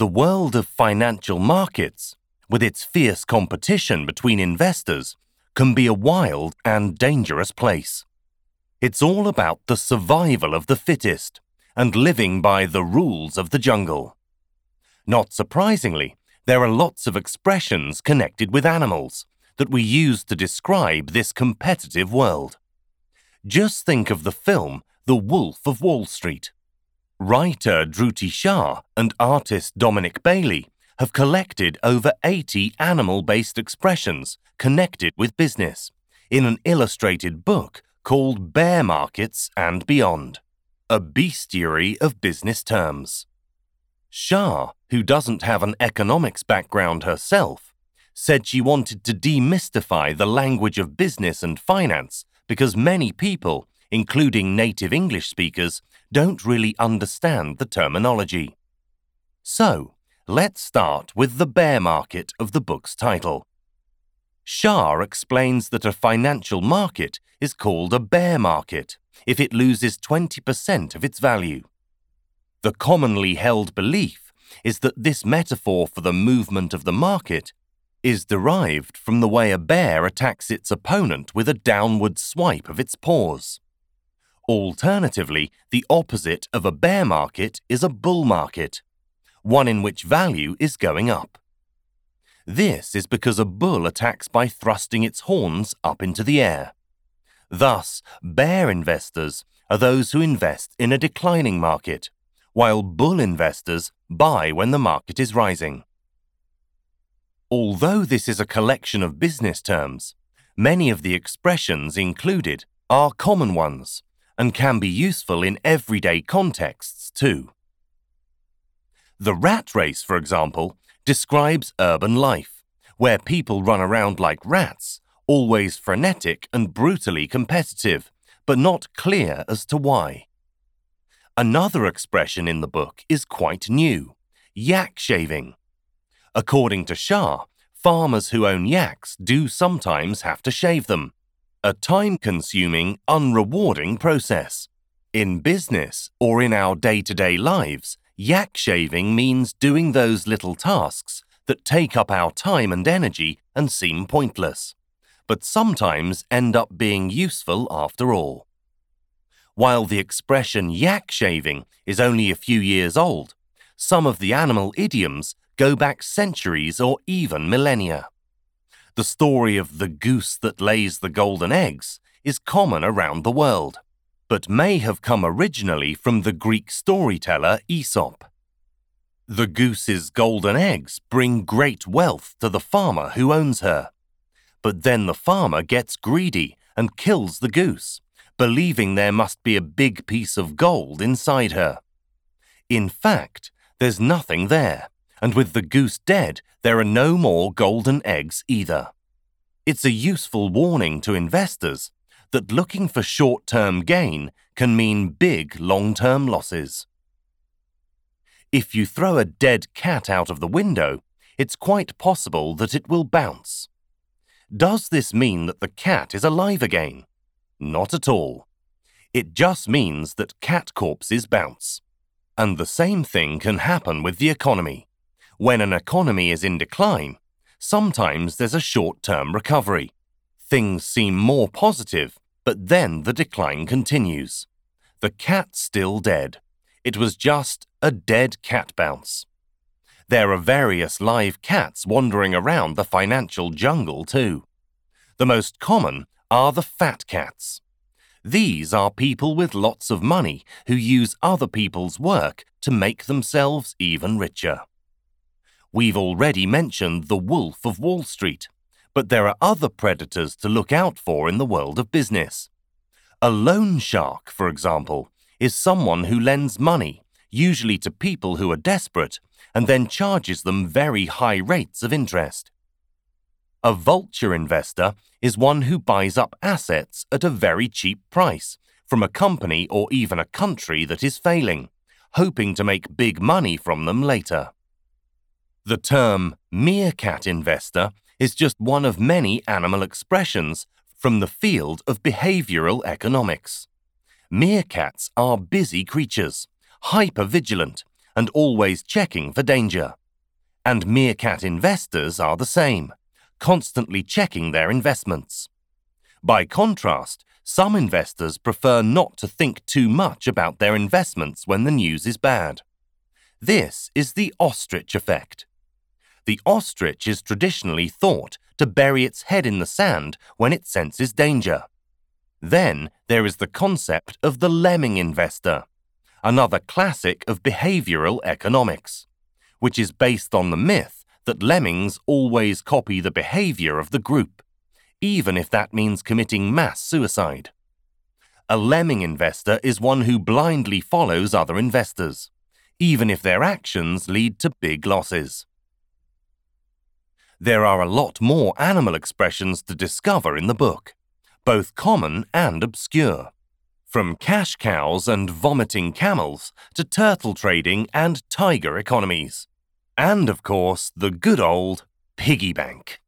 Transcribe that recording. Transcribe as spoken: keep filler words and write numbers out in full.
The world of financial markets, with its fierce competition between investors, can be a wild and dangerous place. It's all about the survival of the fittest and living by the rules of the jungle. Not surprisingly, there are lots of expressions connected with animals that we use to describe this competitive world. Just think of the film The Wolf of Wall Street. Writer Dhruti Shah and artist Dominic Bailey have collected over eighty animal-based expressions connected with business in an illustrated book called Bear Markets and Beyond, a bestiary of business terms. Shah, who doesn't have an economics background herself, said she wanted to demystify the language of business and finance because many people, including native English speakers, don't really understand the terminology. So, let's start with the bear market of the book's title. Shah explains that a financial market is called a bear market if it loses twenty percent of its value. The commonly held belief is that this metaphor for the movement of the market is derived from the way a bear attacks its opponent with a downward swipe of its paws. Alternatively, the opposite of a bear market is a bull market, one in which value is going up. This is because a bull attacks by thrusting its horns up into the air. Thus, bear investors are those who invest in a declining market, while bull investors buy when the market is rising. Although this is a collection of business terms, many of the expressions included are common ones and can be useful in everyday contexts too. The rat race, for example, describes urban life, where people run around like rats, always frenetic and brutally competitive, but not clear as to why. Another expression in the book is quite new, yak shaving. According to Shah, farmers who own yaks do sometimes have to shave them, a time-consuming, unrewarding process. In business or in our day-to-day lives, yak shaving means doing those little tasks that take up our time and energy and seem pointless, but sometimes end up being useful after all. While the expression yak shaving is only a few years old, some of the animal idioms go back centuries or even millennia. The story of the goose that lays the golden eggs is common around the world, but may have come originally from the Greek storyteller Aesop. The goose's golden eggs bring great wealth to the farmer who owns her, but then the farmer gets greedy and kills the goose, believing there must be a big piece of gold inside her. In fact, there's nothing there, and with the goose dead, there are no more golden eggs either. It's a useful warning to investors that looking for short-term gain can mean big long-term losses. If you throw a dead cat out of the window, it's quite possible that it will bounce. Does this mean that the cat is alive again? Not at all. It just means that cat corpses bounce. And the same thing can happen with the economy. When an economy is in decline, sometimes there's a short-term recovery. Things seem more positive, but then the decline continues. The cat's still dead. It was just a dead cat bounce. There are various live cats wandering around the financial jungle too. The most common are the fat cats. These are people with lots of money who use other people's work to make themselves even richer. We've already mentioned the Wolf of Wall Street, but there are other predators to look out for in the world of business. A loan shark, for example, is someone who lends money, usually to people who are desperate, and then charges them very high rates of interest. A vulture investor is one who buys up assets at a very cheap price from a company or even a country that is failing, hoping to make big money from them later. The term meerkat investor is just one of many animal expressions from the field of behavioral economics. Meerkats are busy creatures, hyper-vigilant, and always checking for danger. And meerkat investors are the same, constantly checking their investments. By contrast, some investors prefer not to think too much about their investments when the news is bad. This is the ostrich effect. The ostrich is traditionally thought to bury its head in the sand when it senses danger. Then there is the concept of the lemming investor, another classic of behavioral economics, which is based on the myth that lemmings always copy the behavior of the group, even if that means committing mass suicide. A lemming investor is one who blindly follows other investors, even if their actions lead to big losses. There are a lot more animal expressions to discover in the book, both common and obscure, from cash cows and vomiting camels to turtle trading and tiger economies. And, of course, the good old piggy bank.